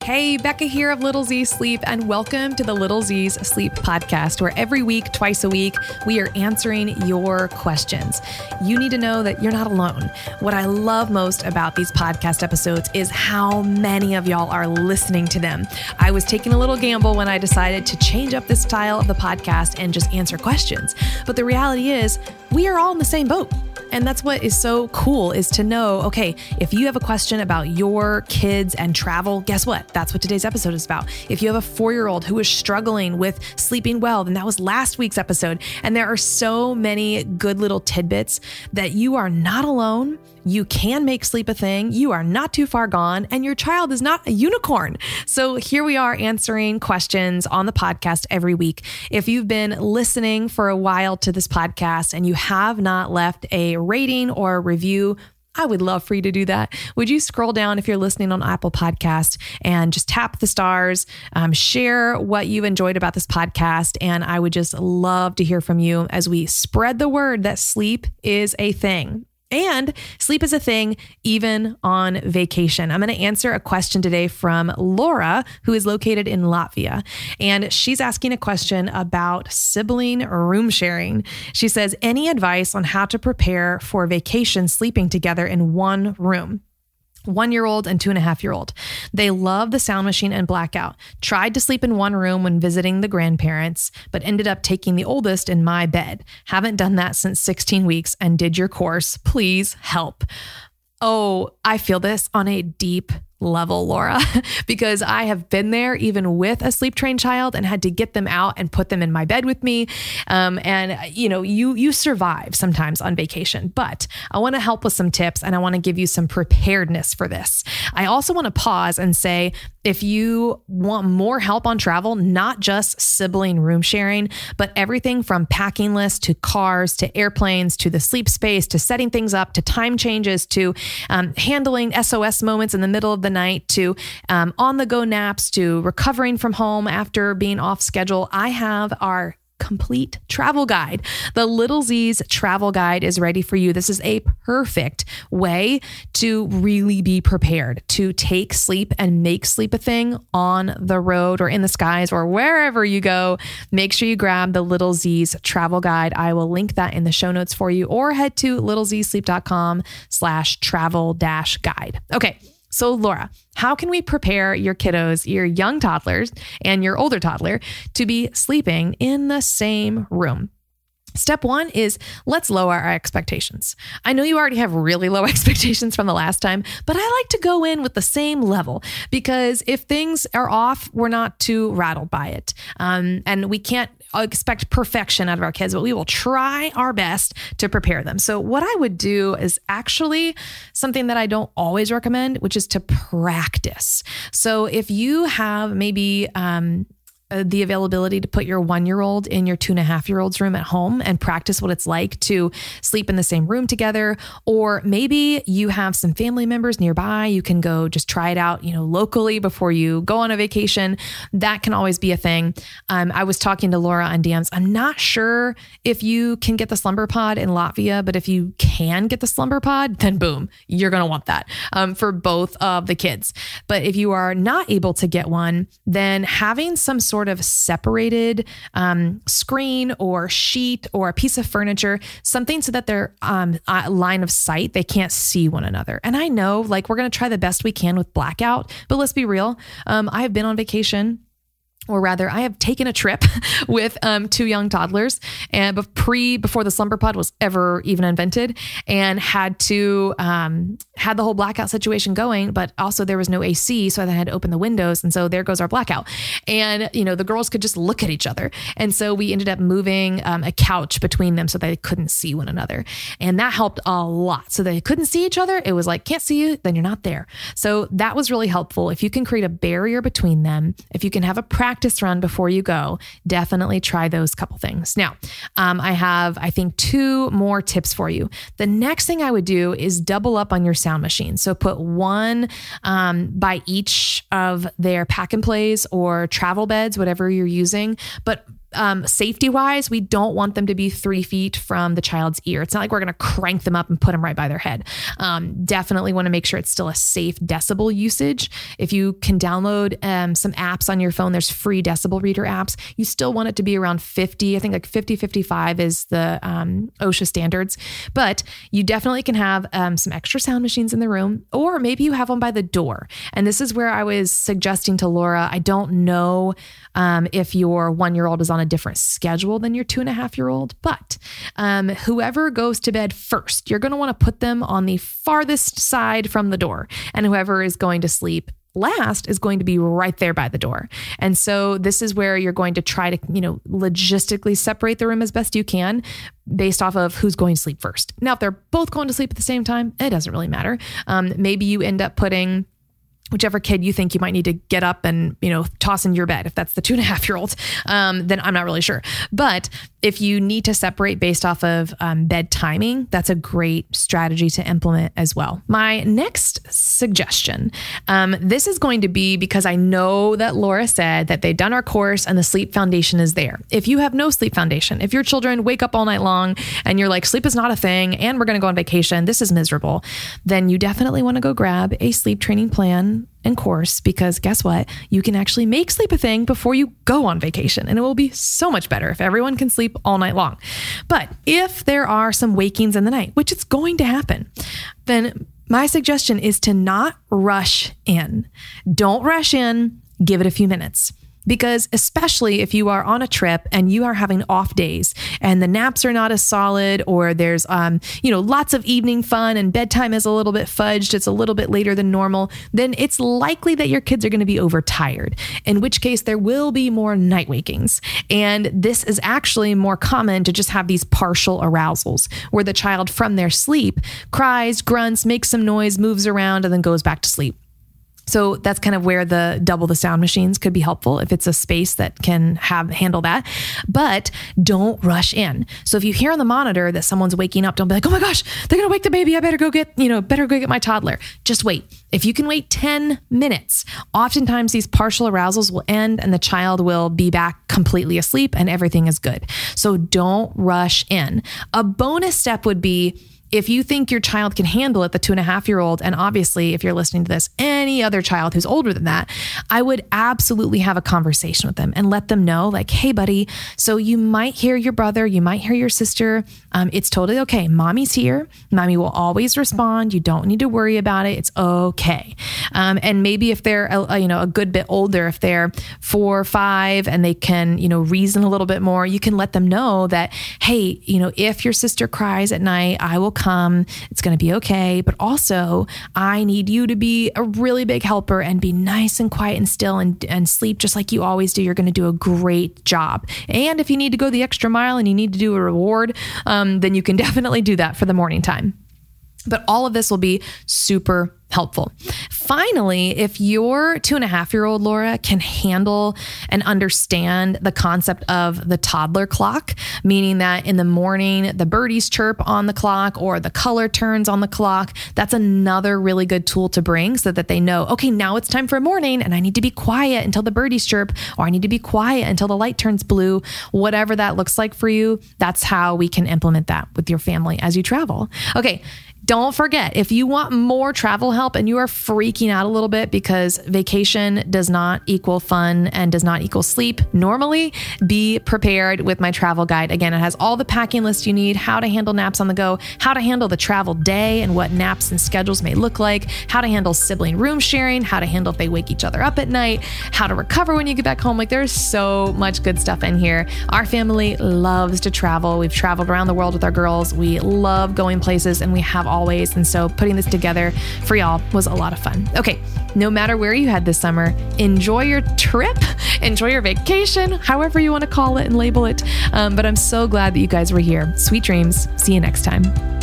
Hey, Becca here of Little Z Sleep, and welcome to the Little Z's Sleep Podcast, where every week, twice a week, we are answering your questions. You need to know that you're not alone. What I love most about these podcast episodes is how many of y'all are listening to them. I was taking a little gamble when I decided to change up the style of the podcast and just answer questions. But the reality is, we are all in the same boat. And that's what is so cool, is to know, okay, if you have a question about your kids and travel, guess what? That's what today's episode is about. If you have a 4-year-old who is struggling with sleeping well, then that was last week's episode. And there are so many good little tidbits that you are not alone. You can make sleep a thing. You are not too far gone, and your child is not a unicorn. So here we are answering questions on the podcast every week. If you've been listening for a while to this podcast and you have not left a rating or a review, I would love for you to do that. Would you scroll down if you're listening on Apple Podcast and just tap the stars, share what you've enjoyed about this podcast. And I would just love to hear from you as we spread the word that sleep is a thing. And sleep is a thing even on vacation. I'm going to answer a question today from Laura, who is located in Latvia. And she's asking a question about sibling room sharing. She says, any advice on how to prepare for vacation sleeping together in one room? 1-year-old and 2.5-year-old. They love the sound machine and blackout. Tried to sleep in one room when visiting the grandparents, but ended up taking the oldest in my bed. Haven't done that since 16 weeks and did your course. Please help. Oh, I feel this on a deep level, Laura, because I have been there even with a sleep trained child and had to get them out and put them in my bed with me. You survive sometimes on vacation, but I want to help with some tips and I want to give you some preparedness for this. I also want to pause and say, if you want more help on travel, not just sibling room sharing, but everything from packing lists to cars, to airplanes, to the sleep space, to setting things up, to time changes, to handling SOS moments in the middle of the night, to on-the-go naps, to recovering from home after being off schedule, I have our complete travel guide. The Little Z's travel guide is ready for you. This is a perfect way to really be prepared to take sleep and make sleep a thing on the road or in the skies or wherever you go. Make sure you grab the Little Z's travel guide. I will link that in the show notes for you, or head to littlezsleep.com/travel-guide. Okay. So Laura, how can we prepare your kiddos, your young toddlers and your older toddler, to be sleeping in the same room? Step 1 is, let's lower our expectations. I know you already have really low expectations from the last time, but I like to go in with the same level, because if things are off, we're not too rattled by it. And we can't expect perfection out of our kids, but we will try our best to prepare them. So what I would do is actually something that I don't always recommend, which is to practice. So if you have maybe the availability to put your 1-year-old in your 2.5-year-old's room at home and practice what it's like to sleep in the same room together. Or maybe you have some family members nearby. You can go just try it out, locally before you go on a vacation. That can always be a thing. I was talking to Laura on DMs. I'm not sure if you can get the slumber pod in Latvia, but if you can get the slumber pod, then boom, you're going to want that for both of the kids. But if you are not able to get one, then having some sort of separated screen or sheet or a piece of furniture, something so that they're line of sight, they can't see one another. And I know, we're going to try the best we can with blackout, but let's be real. I have been on vacation, or rather, I have taken a trip with 2 young toddlers, and before the slumber pod was ever even invented, and had to had the whole blackout situation going, but also there was no AC, so I had to open the windows, and so there goes our blackout. And the girls could just look at each other, and so we ended up moving a couch between them so they couldn't see one another, and that helped a lot. So they couldn't see each other. It was like, can't see you, then you're not there. So that was really helpful. If you can create a barrier between them, if you can have a practice run before you go, definitely try those couple things. Now, I have, I think, 2 more tips for you. The next thing I would do is double up on your sound machine. So put one by each of their pack and plays or travel beds, whatever you're using, but Safety wise, we don't want them to be 3 feet from the child's ear. It's not like we're going to crank them up and put them right by their head. Definitely want to make sure it's still a safe decibel usage. If you can download some apps on your phone, there's free decibel reader apps. You still want it to be around 50. I think like 50, 55 is the OSHA standards, but you definitely can have some extra sound machines in the room, or maybe you have one by the door. And this is where I was suggesting to Laura, I don't know if your 1-year-old is on a different schedule than your 2.5-year-old, but whoever goes to bed first, you're going to want to put them on the farthest side from the door, and whoever is going to sleep last is going to be right there by the door. And so this is where you're going to try to, logistically separate the room as best you can based off of who's going to sleep first. Now, if they're both going to sleep at the same time, it doesn't really matter. Maybe you end up putting whichever kid you think you might need to get up and, toss in your bed. If that's the 2.5-year-old, then I'm not really sure. But if you need to separate based off of bed timing, that's a great strategy to implement as well. My next suggestion, this is going to be because I know that Laura said that they've done our course and the sleep foundation is there. If you have no sleep foundation, if your children wake up all night long and you're like, sleep is not a thing and we're going to go on vacation, this is miserable, then you definitely want to go grab a sleep training plan and course, because guess what? You can actually make sleep a thing before you go on vacation, and it will be so much better if everyone can sleep all night long. But if there are some wakings in the night, which it's going to happen, then my suggestion is to not rush in. Don't rush in, give it a few minutes. Because especially if you are on a trip and you are having off days and the naps are not as solid, or there's, lots of evening fun and bedtime is a little bit fudged, it's a little bit later than normal, then it's likely that your kids are going to be overtired, in which case there will be more night wakings. And this is actually more common to just have these partial arousals where the child from their sleep cries, grunts, makes some noise, moves around, and then goes back to sleep. So that's kind of where the double the sound machines could be helpful if it's a space that can handle that. But don't rush in. So if you hear on the monitor that someone's waking up, don't be like, oh my gosh, they're going to wake the baby. I better go get my toddler. Just wait. If you can wait 10 minutes, oftentimes these partial arousals will end and the child will be back completely asleep and everything is good. So don't rush in. A bonus step would be, if you think your child can handle it, the 2.5-year-old, and obviously if you're listening to this, any other child who's older than that, I would absolutely have a conversation with them and let them know, like, hey buddy, so you might hear your brother, you might hear your sister. It's totally okay. Mommy's here. Mommy will always respond. You don't need to worry about it. It's okay. And maybe if they're a good bit older, if they're 4 or 5 and they can, reason a little bit more, you can let them know that, hey, if your sister cries at night, I will come. It's going to be okay. But also, I need you to be a really big helper and be nice and quiet and still and sleep just like you always do. You're going to do a great job. And if you need to go the extra mile and you need to do a reward, then you can definitely do that for the morning time. But all of this will be super helpful. Finally, if your 2.5-year-old Laura can handle and understand the concept of the toddler clock, meaning that in the morning, the birdies chirp on the clock or the color turns on the clock, that's another really good tool to bring so that they know, okay, now it's time for morning and I need to be quiet until the birdies chirp, or I need to be quiet until the light turns blue. Whatever that looks like for you, that's how we can implement that with your family as you travel. Okay. Don't forget, if you want more travel help and you are freaking out a little bit because vacation does not equal fun and does not equal sleep normally, be prepared with my travel guide. Again, it has all the packing lists you need, how to handle naps on the go, how to handle the travel day and what naps and schedules may look like, how to handle sibling room sharing, how to handle if they wake each other up at night, how to recover when you get back home. Like, there's so much good stuff in here. Our family loves to travel. We've traveled around the world with our girls. We love going places and we have always. And so putting this together for y'all was a lot of fun. Okay. No matter where you head this summer, enjoy your trip, enjoy your vacation, however you want to call it and label it. But I'm so glad that you guys were here. Sweet dreams. See you next time.